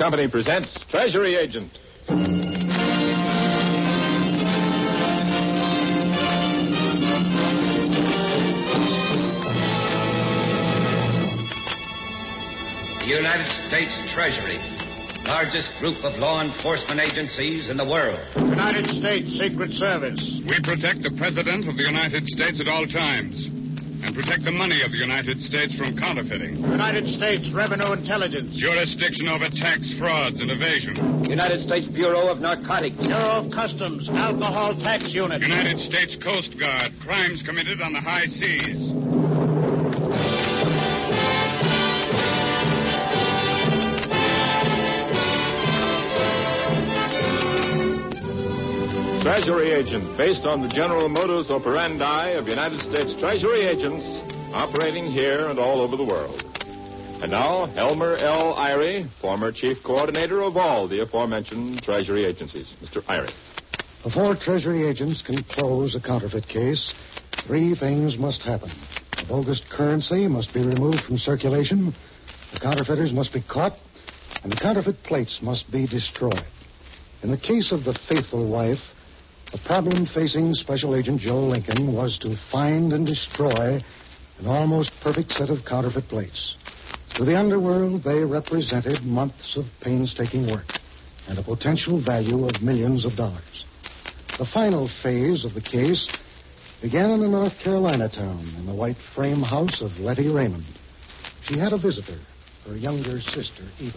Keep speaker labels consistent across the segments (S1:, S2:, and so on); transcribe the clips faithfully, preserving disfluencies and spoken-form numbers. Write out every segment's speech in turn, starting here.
S1: Company presents Treasury Agent.
S2: The United States Treasury, largest group of law enforcement agencies in the world.
S3: United States Secret Service.
S4: We protect the President of the United States at all times and protect the money of the United States from counterfeiting.
S3: United States Revenue Intelligence.
S4: Jurisdiction over tax frauds and evasion.
S2: United States Bureau of Narcotics.
S3: Bureau of Customs, Alcohol Tax Unit.
S4: United States Coast Guard, crimes committed on the high seas.
S1: Treasury Agent, based on the general modus operandi of United States Treasury agents operating here and all over the world. And now, Elmer L. Irie, former chief coordinator of all the aforementioned Treasury agencies. Mister Irie.
S5: Before Treasury agents can close a counterfeit case, three things must happen. The bogus currency must be removed from circulation, the counterfeiters must be caught, and the counterfeit plates must be destroyed. In the case of the faithful wife, the problem facing Special Agent Joe Lincoln was to find and destroy an almost perfect set of counterfeit plates. To the underworld, they represented months of painstaking work and a potential value of millions of dollars. The final phase of the case began in a North Carolina town in the white frame house of Letty Raymond. She had a visitor, her younger sister, Eva.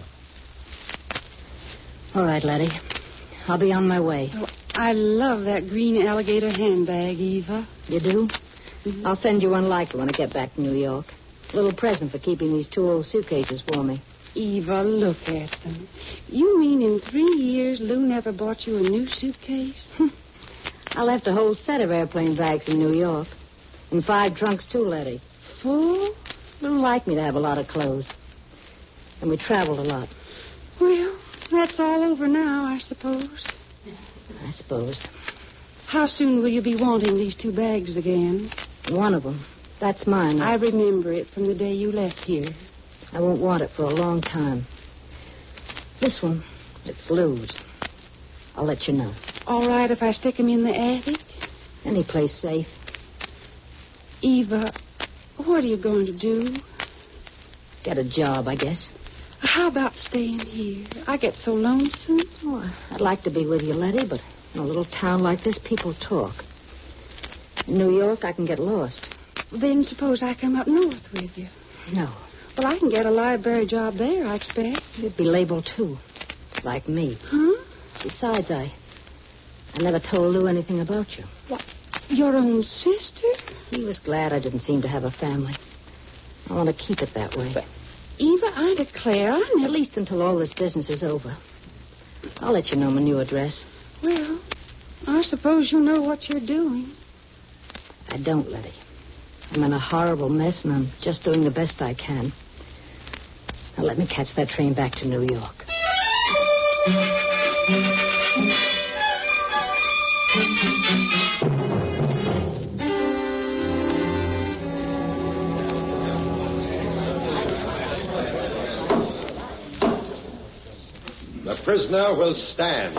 S6: All right, Letty. I'll be on my way.
S7: Oh, I love that green alligator handbag, Eva.
S6: You do? Mm-hmm. I'll send you one like it when I get back to New York. A little present for keeping these two old suitcases for me.
S7: Eva, look at them. You mean in three years Lou never bought you a new suitcase?
S6: I left a whole set of airplane bags in New York. And five trunks, too, Letty.
S7: Full?
S6: Lou liked me to have a lot of clothes. And we traveled a lot.
S7: Well, that's all over now, I suppose.
S6: I suppose.
S7: How soon will you be wanting these two bags again?
S6: One of them. That's mine.
S7: I remember it from the day you left here.
S6: I won't want it for a long time. This one, it's Lou's. I'll let you know.
S7: All right if I stick them in the attic?
S6: Any place safe.
S7: Eva, what are you going to do?
S6: Get a job, I guess.
S7: How about staying here? I get so lonesome.
S6: Oh, I'd like to be with you, Letty, but in a little town like this, people talk. In New York, I can get lost.
S7: Then suppose I come up north with you.
S6: No.
S7: Well, I can get a library job there, I expect.
S6: You'd be labeled, too. Like me.
S7: Huh?
S6: Besides, I... I never told Lou anything about you.
S7: What? Your own sister?
S6: He was glad I didn't seem to have a family. I want to keep it that way.
S7: But... Eva, I declare, I never...
S6: At least until all this business is over. I'll let you know my new address.
S7: Well, I suppose you know what you're doing.
S6: I don't, Letty. I'm in a horrible mess, and I'm just doing the best I can. Now let me catch that train back to New York.
S8: The prisoner will stand.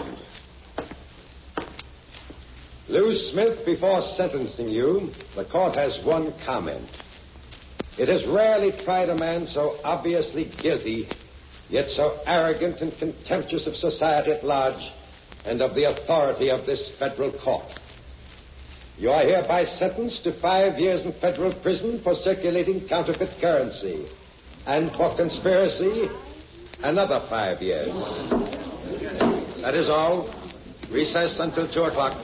S8: Lou Smith, before sentencing you, the court has one comment. It has rarely tried a man so obviously guilty, yet so arrogant and contemptuous of society at large and of the authority of this federal court. You are hereby sentenced to five years in federal prison for circulating counterfeit currency, and for conspiracy, another five years. That is all. Recess until two o'clock.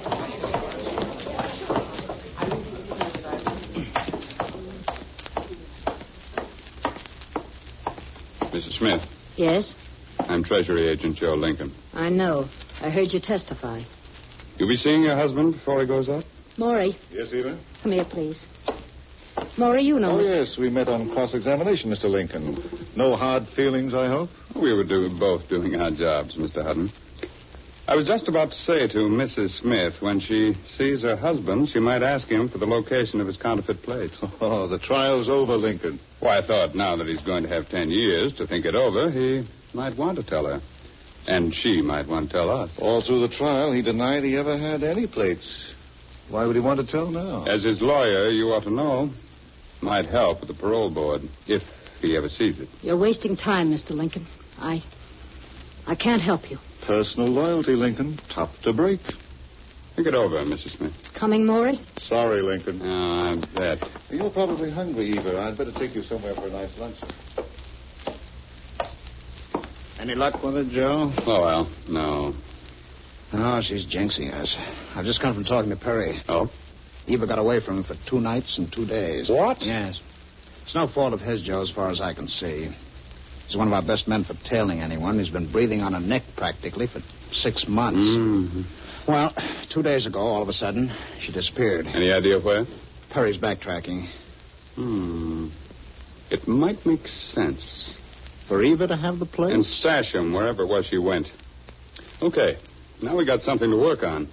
S4: Missus Smith.
S6: Yes?
S4: I'm Treasury Agent Joe Lincoln.
S6: I know. I heard you testify.
S4: You'll be seeing your husband before he goes out?
S6: Maury.
S9: Yes, Eva?
S6: Come here, please. Maury, you know...
S9: Oh, yes, we met on cross-examination, Mister Lincoln. No hard feelings, I hope?
S4: We were do, both doing our jobs, Mister Hutton. I was just about to say to Missus Smith, when she sees her husband, she might ask him for the location of his counterfeit plates.
S9: Oh, the trial's over, Lincoln.
S4: Well, I thought now that he's going to have ten years to think it over, he might want to tell her. And she might want to tell us.
S9: All through the trial, he denied he ever had any plates. Why would he want to tell now?
S4: As his lawyer, you ought to know. Might help with the parole board, if he ever sees it.
S6: You're wasting time, Mister Lincoln. I... I can't help you.
S9: Personal loyalty, Lincoln. Tough to break.
S4: Think it over, Missus Smith.
S6: Coming, Maury?
S9: Sorry, Lincoln.
S4: Oh, I bet.
S9: You're probably hungry, Eva. I'd better take you somewhere for a nice lunch.
S3: Any luck with it, Joe?
S4: Oh, well, no.
S3: No, she's jinxing us. I've just come from talking to Perry.
S4: Oh?
S3: Eva got away from him for two nights and two days.
S9: What?
S3: Yes. It's no fault of his, Joe, as far as I can see. He's one of our best men for tailing anyone. He's been breathing on a neck practically for six months.
S4: Mm-hmm.
S3: Well, two days ago, all of a sudden, she disappeared.
S4: Any idea where?
S3: Perry's backtracking.
S4: Hmm. It might make sense.
S3: For Eva to have the place?
S4: And stash him wherever it was she went. Okay. Now we got something to work on.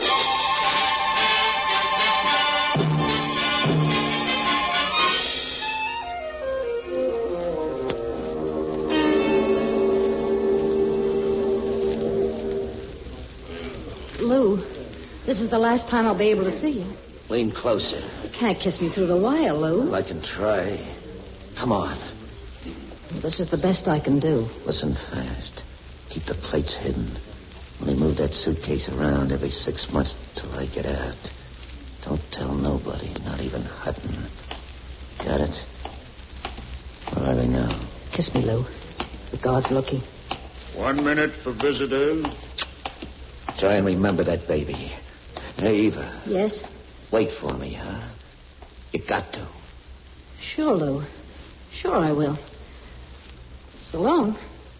S6: Lou, this is the last time I'll be able to see you.
S10: Lean closer.
S6: You can't kiss me through the wire, Lou.
S10: Well, I can try. Come on.
S6: This is the best I can do.
S10: Listen fast. Keep the plates hidden. Only move that suitcase around every six months till I get out. Don't tell nobody, not even Hutton. Got it? Where are they now?
S6: Kiss me, Lou. The guard's looking.
S3: One minute for visitors.
S10: Try and remember that baby. Hey, Eva.
S6: Yes?
S10: Wait for me, huh? You got to.
S6: Sure, Lou. Sure I will. So long.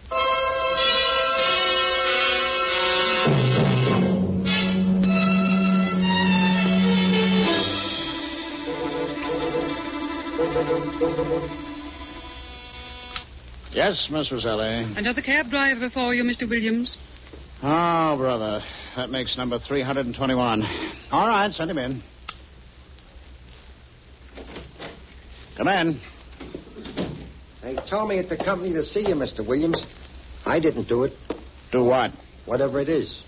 S3: Yes, Miss Roselli.
S11: Another cab driver for you, Mister Williams.
S3: Oh, brother. That makes number three hundred twenty-one. All right, send him in. Come in.
S8: They told me at the company to see you, Mister Williams. I didn't do it.
S3: Do what?
S8: Whatever it is.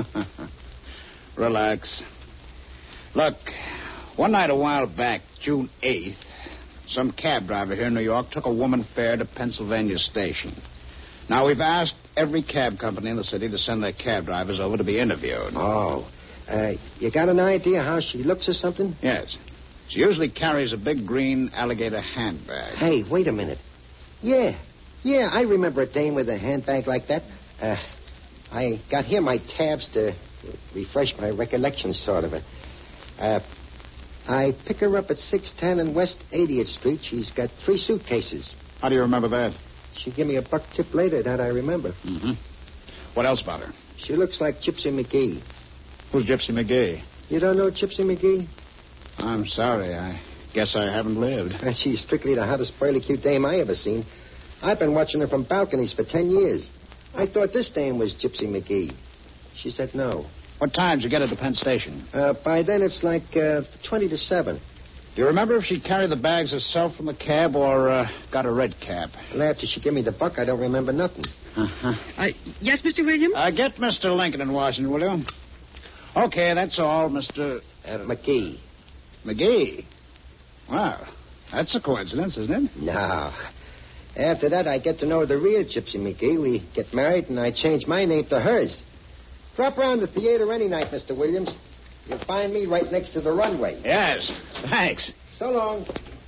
S3: Relax. Look, one night a while back, June eighth, some cab driver here in New York took a woman fare to Pennsylvania Station. Now, we've asked every cab company in the city to send their cab drivers over to be interviewed.
S8: Oh. Uh, you got an idea how she looks or something?
S3: Yes. She usually carries a big green alligator handbag.
S8: Hey, wait a minute. Yeah. Yeah, I remember a dame with a handbag like that. Uh, I got here my tabs to refresh my recollection, sort of. Uh, I pick her up at six ten and West eightieth Street. She's got three suitcases.
S3: How do you remember that?
S8: She gave me a buck tip later, that I remember.
S3: Mm-hmm. What else about her?
S8: She looks like Gypsy McGee.
S3: Who's Gypsy McGee?
S8: You don't know Gypsy McGee?
S3: I'm sorry. I guess I haven't lived.
S8: She's strictly the hottest, burly, cute dame I ever seen. I've been watching her from balconies for ten years. I thought this dame was Gypsy McGee. She said no.
S3: What time did you get at the Penn Station?
S8: Uh, by then it's like uh, twenty to seven.
S3: Do you remember if she carried the bags herself from the cab or uh, got a red cab?
S8: Well, after she gave me the buck, I don't remember nothing.
S3: Uh-huh.
S11: Uh, yes, Mister Williams?
S3: Uh, get Mister Lincoln in Washington, will you? Okay, that's all, Mister
S8: Uh, McGee.
S3: McGee? Well, that's a coincidence, isn't it?
S8: No. After that, I get to know the real Gypsy McGee. We get married, and I change my name to hers. Drop around the theater any night, Mister Williams. You'll find me right next to the runway.
S3: Yes, thanks.
S8: So long.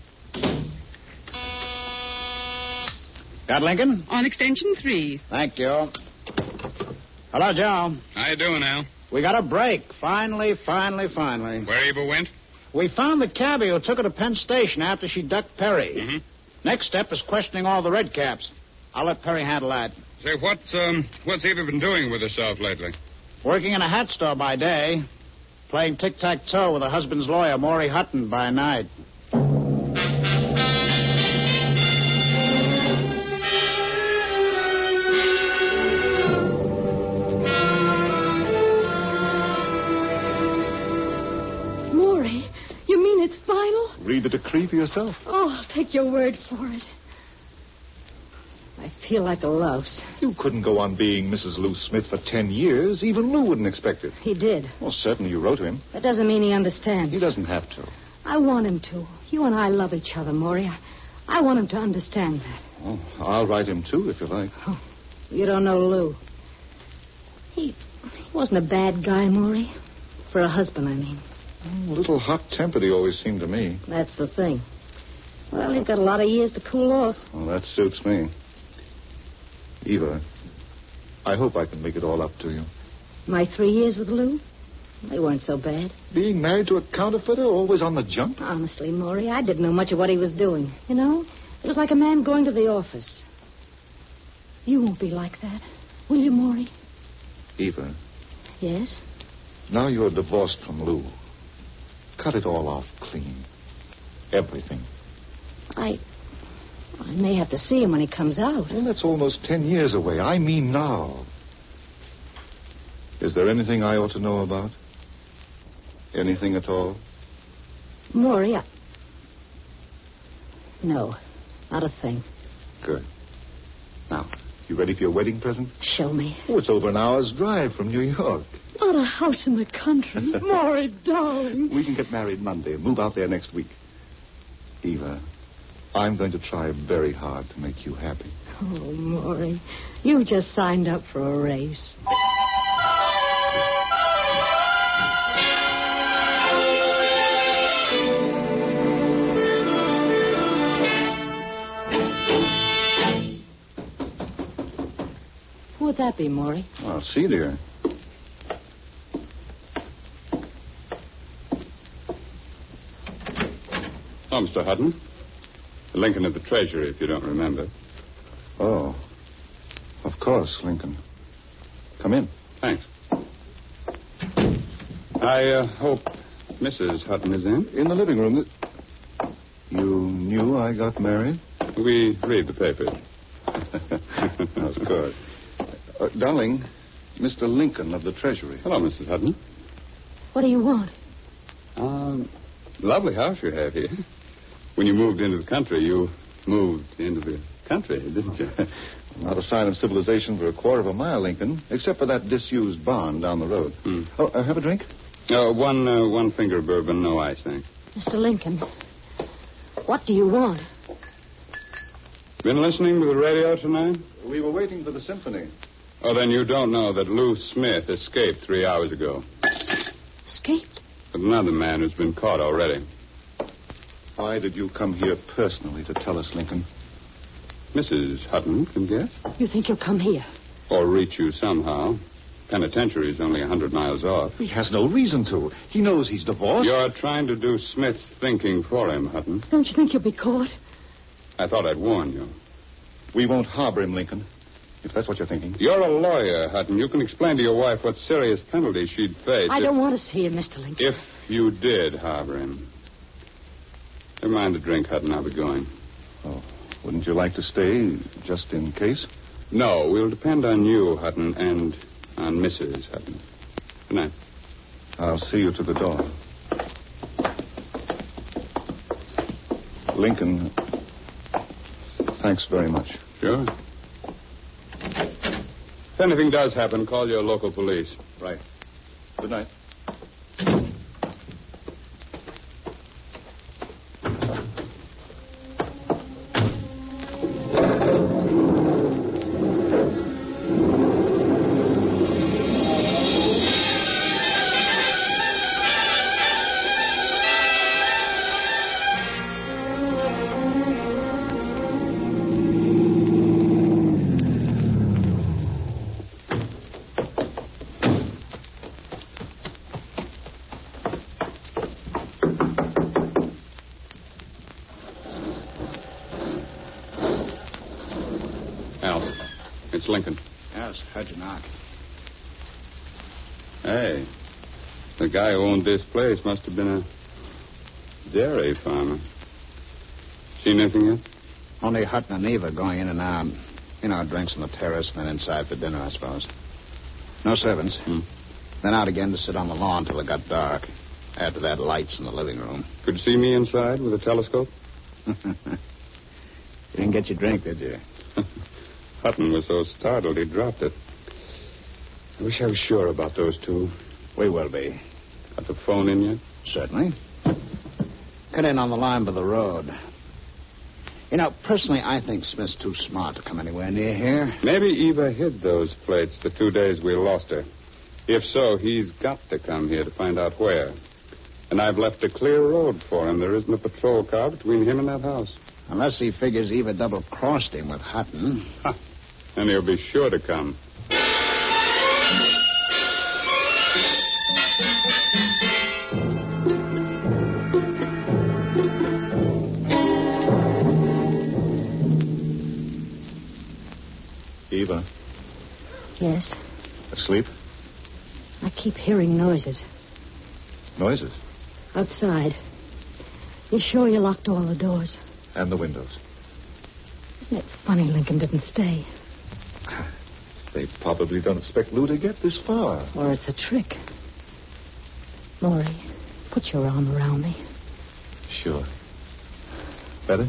S3: Got Lincoln?
S11: On extension three.
S3: Thank you. Hello, Joe.
S12: How you doing, Al?
S3: We got a break. Finally, finally, finally.
S12: Where Eva went?
S3: We found the cabbie who took her to Penn Station after she ducked Perry.
S12: Mm-hmm.
S3: Next step is questioning all the red caps. I'll let Perry handle that.
S12: Say, what's, um, what's Eva been doing with herself lately?
S3: Working in a hat store by day. Playing tic-tac-toe with her husband's lawyer, Maury Hutton, by night.
S6: Maury, you mean it's final?
S9: Read the decree for yourself.
S6: Oh, I'll take your word for it. I feel like a louse.
S9: You couldn't go on being Missus Lou Smith for ten years. Even Lou wouldn't expect it.
S6: He did.
S9: Well, certainly you wrote to him.
S6: That doesn't mean he understands.
S9: He doesn't have to.
S6: I want him to. You and I love each other, Maury. I, I want him to understand that.
S9: Well, I'll write him, too, if you like.
S6: Oh, you don't know Lou. He, he wasn't a bad guy, Maury. For a husband, I mean.
S9: A little hot-tempered he always seemed to me.
S6: That's the thing. Well, he's got a lot of years to cool off.
S9: Well, that suits me. Eva, I hope I can make it all up to you.
S6: My three years with Lou? They weren't so bad.
S9: Being married to a counterfeiter, always on the jump?
S6: Honestly, Maury, I didn't know much of what he was doing. You know, it was like a man going to the office. You won't be like that, will you, Maury?
S9: Eva.
S6: Yes?
S9: Now you're divorced from Lou. Cut it all off clean. Everything.
S6: I... I may have to see him when he comes out.
S9: Well, that's almost ten years away. I mean now. Is there anything I ought to know about? Anything at all?
S6: Maury, I... No, not a thing.
S9: Good. Now, you ready for your wedding present?
S6: Show me.
S9: Oh, it's over an hour's drive from New York.
S6: Not a house in the country. Maury, darling.
S9: We can get married Monday and move out there next week. Eva, I'm going to try very hard to make you happy.
S6: Oh, Maury, you just signed up for a race. Who would that be, Maury?
S9: I'll see, dear.
S4: Oh, Mister Hutton. Lincoln of the Treasury, if you don't remember.
S9: Oh. Of course, Lincoln. Come in.
S4: Thanks. I uh, hope Missus Hutton is in.
S9: In the living room. You knew I got married?
S4: We read the papers.
S9: Of course. Uh, darling, Mister Lincoln of the Treasury.
S4: Hello, Missus Hutton.
S6: What do you want?
S4: Um, lovely house you have here. When you moved into the country, you moved into the country, didn't you?
S9: Not a sign of civilization for a quarter of a mile, Lincoln, except for that disused barn down the road.
S4: Hmm.
S9: Oh, uh, have a drink?
S4: Uh, one, uh, one finger bourbon, no ice, thanks.
S6: Mister Lincoln, what do you want?
S4: Been listening to the radio tonight?
S9: We were waiting for the symphony.
S4: Oh, then you don't know that Lou Smith escaped three hours ago.
S6: Escaped?
S4: With another man who's been caught already.
S9: Why did you come here personally to tell us, Lincoln?
S4: Missus Hutton can guess.
S6: You think he'll come here?
S4: Or reach you somehow. Penitentiary's only a hundred miles off.
S9: He has no reason to. He knows he's divorced.
S4: You're trying to do Smith's thinking for him, Hutton.
S6: Don't you think you'll be caught?
S4: I thought I'd warn you.
S9: We won't harbor him, Lincoln, if that's what you're thinking.
S4: You're a lawyer, Hutton. You can explain to your wife what serious penalty she'd face.
S6: I
S4: if,
S6: don't want to see him, Mister Lincoln.
S4: If you did harbor him. Never mind the drink, Hutton. I'll be going.
S9: Oh, wouldn't you like to stay, just in case?
S4: No, we'll depend on you, Hutton, and on Missus Hutton. Good night.
S9: I'll see you to the door. Lincoln, thanks very much.
S4: Sure. If anything does happen, call your local police.
S9: Right. Good night.
S4: It's Lincoln.
S3: Yes, how'd you knock?
S4: Hey, the guy who owned this place must have been a dairy farmer. Seen anything yet?
S3: Only Hutton and Eva going in and out. You know, drinks on the terrace and then inside for dinner, I suppose. No servants.
S4: Hmm.
S3: Then out again to sit on the lawn till it got dark. After that, lights in the living room.
S4: Could you see me inside with a telescope?
S3: You didn't get your drink, did you?
S4: Hutton was so startled he dropped it. I wish I was sure about those two.
S3: We will be.
S4: Got the phone in yet?
S3: Certainly. Cut in on the line by the road. You know, personally, I think Smith's too smart to come anywhere near here.
S4: Maybe Eva hid those plates the two days we lost her. If so, he's got to come here to find out where. And I've left a clear road for him. There isn't a patrol car between him and that house.
S3: Unless he figures Eva double-crossed him with Hutton.
S4: Ha! And he'll be sure to come.
S9: Eva.
S6: Yes?
S9: Asleep?
S6: I keep hearing noises.
S9: Noises?
S6: Outside. You sure you locked all the doors?
S9: And the windows.
S6: Isn't it funny Lincoln didn't stay?
S9: They probably don't expect Lou to get this far.
S6: Or it's a trick. Maury, put your arm around me.
S9: Sure. Better?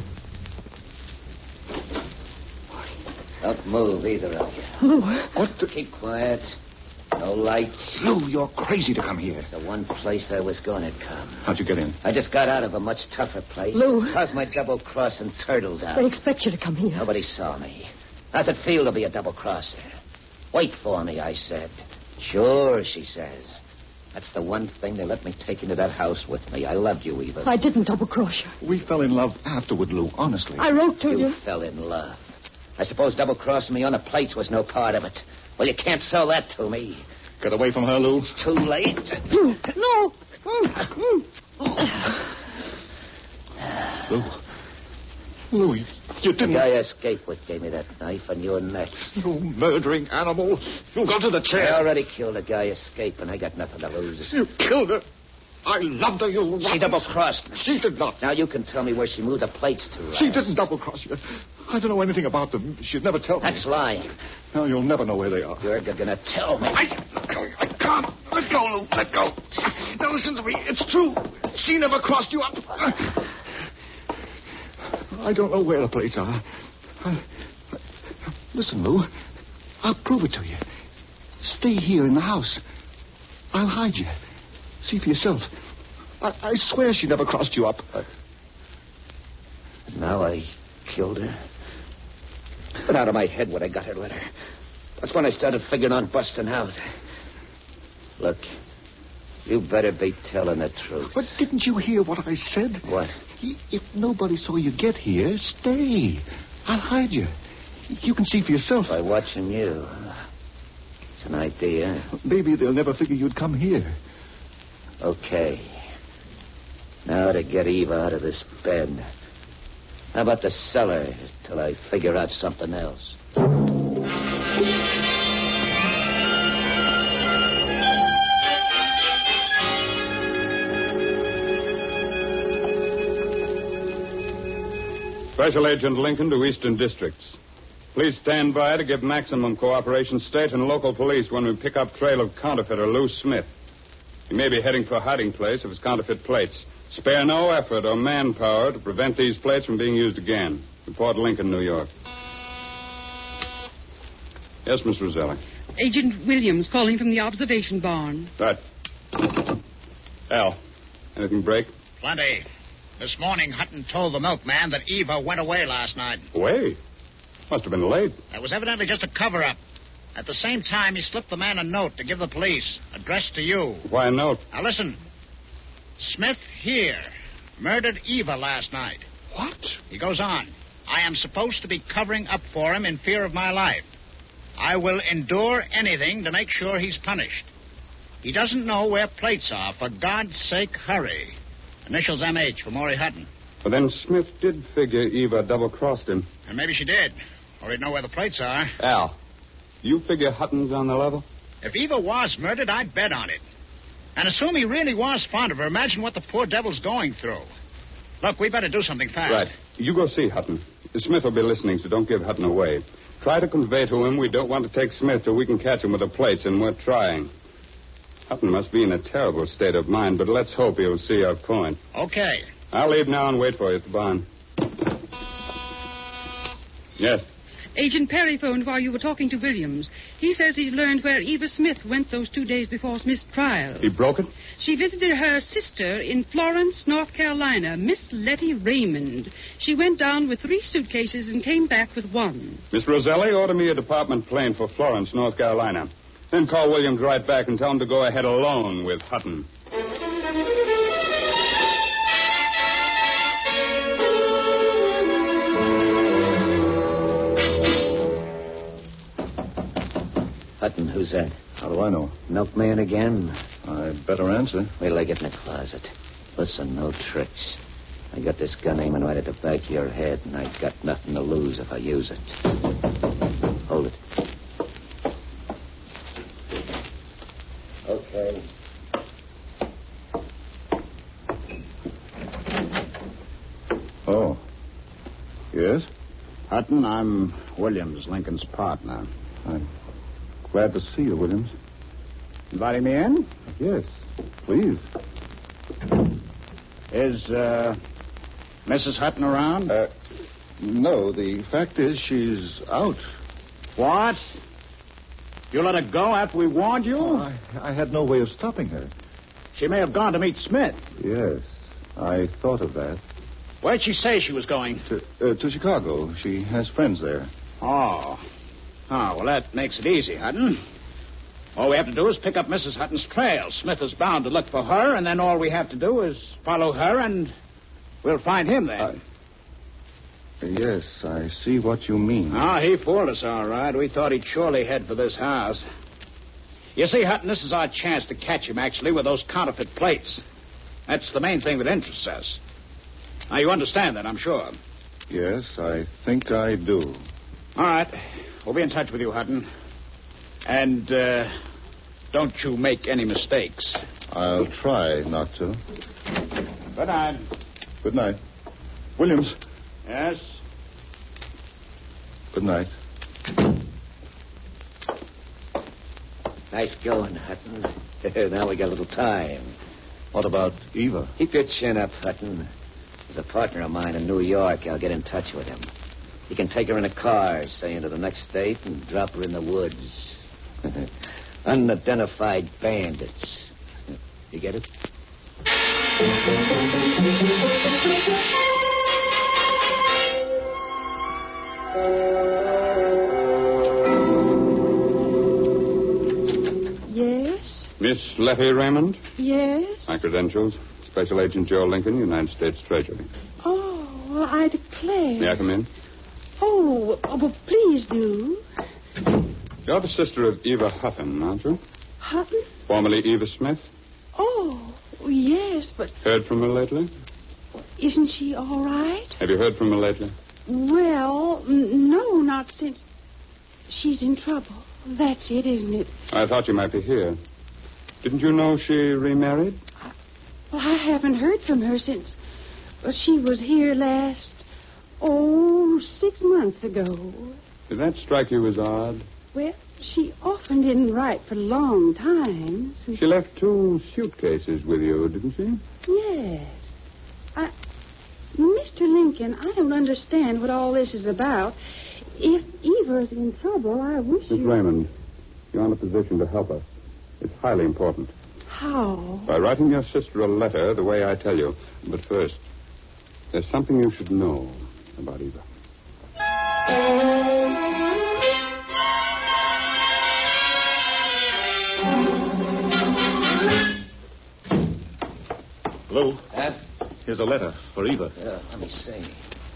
S10: Don't move, either of you.
S6: Lou.
S9: What the...
S10: Keep quiet. No lights.
S9: Lou, you're crazy to come here.
S10: It's the one place I was going to come.
S9: How'd you get in?
S10: I just got out of a much tougher place.
S6: Lou.
S10: Caused my double-crossing turtle down.
S6: They expect you to come here.
S10: Nobody saw me. How's it feel to be a double-crosser? Wait for me, I said. Sure, she says. That's the one thing they let me take into that house with me. I loved you, Eva.
S6: I didn't double-cross you.
S9: We fell in love afterward, Lou, honestly.
S6: I wrote to you.
S10: You fell in love. I suppose double-crossing me on the plates was no part of it. Well, you can't sell that to me.
S9: Get away from her, Lou.
S10: It's too late.
S6: No.
S9: Lou. Lou, you, you didn't...
S10: The guy I escaped with gave me that knife, and you're next.
S9: You murdering animal. You go to the chair.
S10: I already killed a guy escaping. I got nothing to lose.
S9: You killed her. I loved her, you
S10: She double-crossed me.
S9: She did not.
S10: Now you can tell me where she moved the plates to. Right?
S9: She didn't double-cross you. I don't know anything about them. She'd never tell me.
S10: That's lying.
S9: Now you'll never know where they are.
S10: You're going to tell me.
S9: I, I can't. Let go, Lou. Let go. Now listen to me. It's true. She never crossed you up. I don't know where the plates are. I, I, listen, Lou. I'll prove it to you. Stay here in the house. I'll hide you. See for yourself. I, I swear she never crossed you up.
S10: But now I killed her. Went out of my head when I got her letter. That's when I started figuring on busting out. Look, you better be telling the truth.
S9: But didn't you hear what I said?
S10: What?
S9: If nobody saw you get here, stay. I'll hide you. You can see for yourself.
S10: By watching you. It's an idea.
S9: Maybe they'll never figure you'd come here.
S10: Okay. Now to get Eva out of this bed. How about the cellar till I figure out something else?
S4: Special Agent Lincoln to Eastern Districts. Please stand by to give maximum cooperation, state and local police, when we pick up trail of counterfeiter Lou Smith. He may be heading for a hiding place of his counterfeit plates. Spare no effort or manpower to prevent these plates from being used again. Report Lincoln, New York. Yes, Miss Roselli.
S11: Agent Williams calling from the observation barn.
S4: Right. Al, anything break?
S3: Plenty. This morning, Hutton told the milkman that Eva went away last night.
S4: Away? Must have been late.
S3: It was evidently just a cover-up. At the same time, he slipped the man a note to give the police, addressed to you.
S4: Why a note?
S3: Now, listen. Smith here murdered Eva last night.
S9: What?
S3: He goes on. I am supposed to be covering up for him in fear of my life. I will endure anything to make sure he's punished. He doesn't know where plates are. For God's sake, hurry. Initials M H for Maury Hutton.
S4: But then Smith did figure Eva double-crossed him.
S3: And maybe she did. Or he'd know where the plates are.
S4: Al, you figure Hutton's on the level?
S3: If Eva was murdered, I'd bet on it. And assume he really was fond of her. Imagine what the poor devil's going through. Look, we better do something fast.
S4: Right. You go see Hutton. Smith will be listening, so don't give Hutton away. Try to convey to him we don't want to take Smith till we can catch him with the plates, and we're trying. Hutton must be in a terrible state of mind, but let's hope he'll see our point.
S3: Okay.
S4: I'll leave now and wait for you at the barn. Yes.
S11: Agent Perry phoned while you were talking to Williams. He says he's learned where Eva Smith went those two days before Smith's trial.
S4: He broke it?
S11: She visited her sister in Florence, North Carolina, Miss Letty Raymond. She went down with three suitcases and came back with one.
S4: Miss Roselli, order me a department plane for Florence, North Carolina. Then call Williams right back and tell him to go ahead alone with Hutton.
S10: Hutton, who's that?
S9: How do I know?
S10: Milkman again?
S9: I'd better answer.
S10: Wait till I get in the closet. Listen, no tricks. I got this gun aiming right at the back of your head, and I got nothing to lose if I use it. Hold it. Okay.
S9: Oh. Yes?
S3: Hutton, I'm Williams, Lincoln's partner.
S9: I'm glad to see you, Williams.
S3: Inviting me in?
S9: Yes, please.
S3: Is, uh, Missus Hutton around?
S9: Uh, no, the fact is she's out.
S3: What? You let her go after we warned you?
S9: Oh, I, I had no way of stopping her.
S3: She may have gone to meet Smith.
S9: Yes, I thought of that.
S3: Where'd she say she was going?
S9: To, uh, to Chicago. She has friends there.
S3: Oh. Oh, well, that makes it easy, Hutton. All we have to do is pick up Missus Hutton's trail. Smith is bound to look for her, and then all we have to do is follow her, and we'll find him then.
S9: I... Yes, I see what you mean.
S3: Oh, he fooled us, all right. We thought he'd surely head for this house. You see, Hutton, this is our chance to catch him, actually, with those counterfeit plates. That's the main thing that interests us. Now, you understand that, I'm sure.
S9: Yes, I think I do.
S3: All right. We'll be in touch with you, Hutton. And, uh, don't you make any mistakes.
S9: I'll try not to.
S3: Good night.
S9: Good night. Williams.
S3: Yes?
S9: Good night.
S10: Nice going, Hutton. Now we got a little time.
S9: What about Eva?
S10: Keep your chin up, Hutton. There's a partner of mine in New York. I'll get in touch with him. He can take her in a car, say, into the next state and drop her in the woods. Unidentified bandits. You get it?
S7: Yes?
S4: Miss Letty Raymond?
S7: Yes?
S4: My credentials. Special Agent Joe Lincoln, United States Treasury.
S7: Oh, I declare.
S4: May I come in?
S7: Oh, oh, well, please do.
S4: You're the sister of Eva Hutton, aren't you?
S7: Hutton?
S4: Formerly Eva Smith?
S7: Oh, yes, but
S4: Heard from her lately?
S7: isn't she all right?
S4: Have you heard from her lately?
S7: Well, n- no, not since. She's in trouble. That's it, isn't it?
S4: I thought you might be here. Didn't you know she remarried?
S7: Well, I haven't heard from her since. Well, she was here last, oh, six months ago.
S4: Did that strike you as odd?
S7: Well, she often didn't write for long times.
S4: She left two suitcases with you, didn't she?
S7: Yes. I, Mister Lincoln, I don't understand what all this is about. If Eva's in trouble, I wish
S4: Miss
S7: you...
S4: Raymond, you're in a position to help us. It's highly important.
S7: How?
S4: By writing your sister a letter the way I tell you. But first, there's something you should know about Eva.
S9: Hello?
S10: Huh?
S9: Here's a letter for Eva.
S10: Yeah, let me see.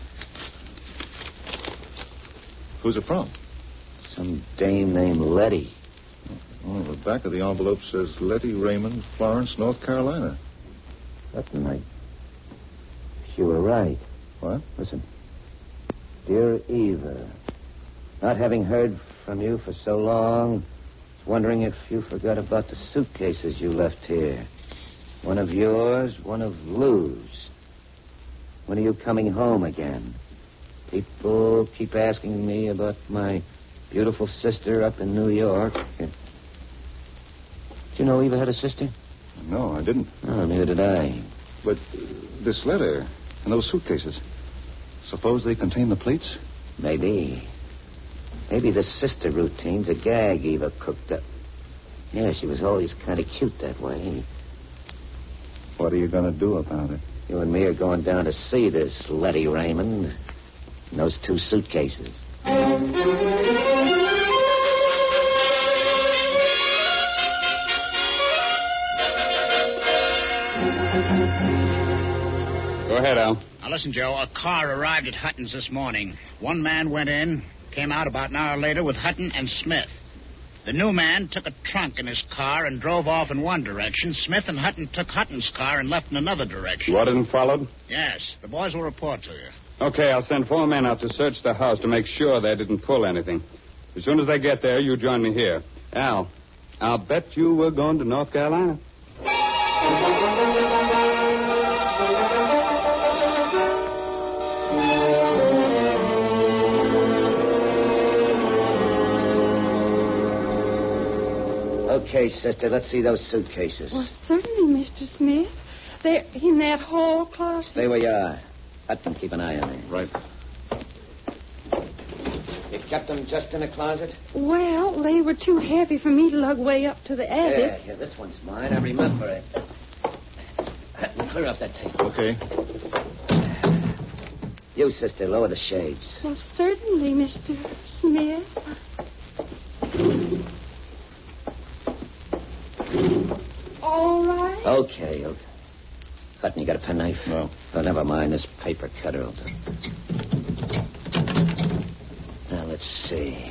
S9: Who's it from?
S10: Some dame named Letty.
S9: Oh, the back of the envelope says Letty Raymond, Florence, North Carolina.
S10: Hutton, I... You were right.
S9: What?
S10: Listen. Dear Eva, not having heard from you for so long, wondering if you forgot about the suitcases you left here. One of yours, one of Lou's. When are you coming home again? People keep asking me about my beautiful sister up in New York. Did you know Eva had a sister?
S9: No, I didn't.
S10: Oh, neither did I.
S9: But uh, this letter and those suitcases, suppose they contain the plates?
S10: Maybe. Maybe the sister routine's a gag Eva cooked up. Yeah, she was always kind of cute that way.
S13: What are you going to do about it?
S10: You and me are going down to see this Letty Raymond and those two suitcases.
S4: Go ahead, Al.
S3: Now, listen, Joe. A car arrived at Hutton's this morning. One man went in, came out about an hour later with Hutton and Smith. The new man took a trunk in his car and drove off in one direction. Smith and Hutton took Hutton's car and left in another direction.
S4: You ordered and followed?
S3: Yes. The boys will report to you.
S4: Okay, I'll send four men out to search the house to make sure they didn't pull anything. As soon as they get there, you join me here. Al, I'll bet you we're going to North Carolina.
S10: Okay, sister, let's see those suitcases.
S7: Well, certainly, Mister Smith. They're in that hall closet.
S10: Stay where you are. Hutton, keep an eye on them.
S13: Right.
S10: You kept them just in a closet?
S7: Well, they were too heavy for me to lug way up to the attic.
S10: Yeah, yeah, this one's mine. I remember it. Hutton, clear off that table.
S13: Okay.
S10: You, sister, lower the shades.
S7: Well, certainly, Mister Smith. All right.
S10: Okay, okay. Hutton, you got a penknife?
S13: No.
S10: Oh, never mind. This paper cutter will do. Now, let's see.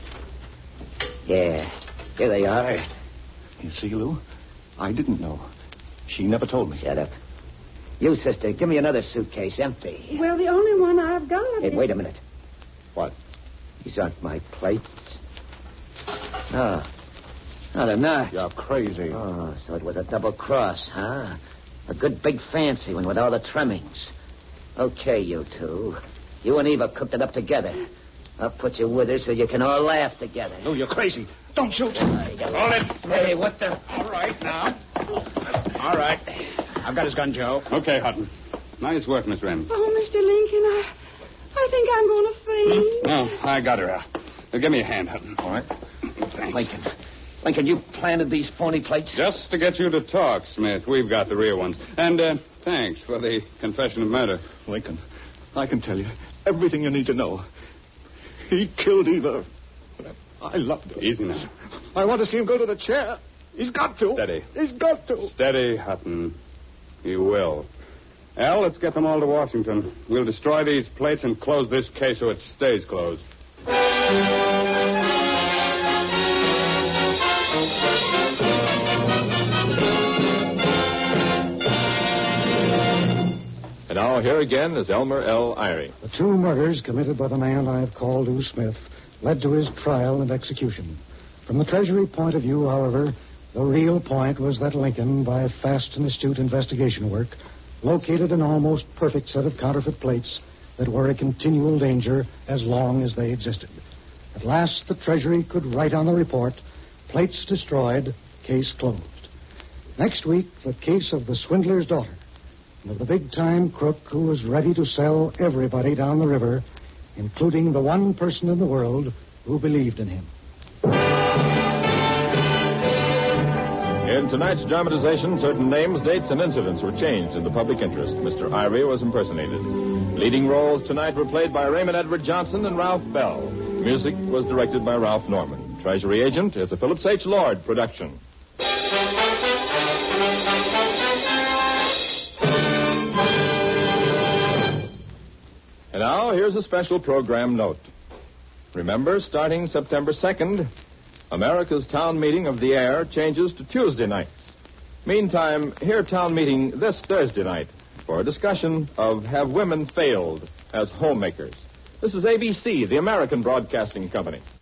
S10: Yeah, here they are.
S13: You see, Lou? I didn't know. She never told me.
S10: Shut up. You, sister, give me another suitcase, empty.
S7: Well, the only one I've got
S10: Hey,
S7: is...
S10: wait a minute.
S13: What?
S10: These aren't my plates. No. No, they're not.
S13: You're crazy.
S10: Oh, so it was a double cross, huh? A good big fancy one with all the trimmings. Okay, you two. You and Eva cooked it up together. I'll put you with her so you can all laugh together.
S13: Lou, you're crazy. Don't shoot.
S3: Hold it.
S10: Hey, what the...
S3: All right, now. All right. I've got his gun, Joe.
S4: Okay, Hutton. Nice work, Miss Raymond.
S7: Oh, Mister Lincoln, I, I think I'm going to faint.
S4: No, I got her, Al. Now, give me a hand, Hutton.
S13: All right.
S4: Thanks.
S10: Lincoln. Lincoln, you planted these phony plates?
S4: Just to get you to talk, Smith. We've got the real ones. And uh, thanks for the confession of murder.
S13: Lincoln, I can tell you everything you need to know. He killed Eva. I loved her.
S4: Easy now.
S13: I want to see him go to the chair. He's got to.
S4: Steady.
S13: He's got to.
S4: Steady, Hutton. He will. Al, let's get them all to Washington. We'll destroy these plates and close this case so it stays closed.
S1: And now here again is Elmer L. Irie.
S5: The two murders committed by the man I've called Lou Smith led to his trial and execution. From the Treasury point of view, however, the real point was that Lincoln, by fast and astute investigation work, located an almost perfect set of counterfeit plates that were a continual danger as long as they existed. At last, the Treasury could write on the report, plates destroyed, case closed. Next week, the case of the swindler's daughter, and of the big-time crook who was ready to sell everybody down the river, including the one person in the world who believed in him.
S1: In tonight's dramatization, certain names, dates, and incidents were changed in the public interest. Mister Irie was impersonated. Leading roles tonight were played by Raymond Edward Johnson and Ralph Bell. Music was directed by Ralph Norman. Treasury Agent is a Phillips H. Lord production. And now, here's a special program note. Remember, starting September second, America's town meeting of the air changes to Tuesday nights. Meantime, hear town meeting this Thursday night for a discussion of Have Women Failed as Homemakers? This is A B C, the American Broadcasting Company.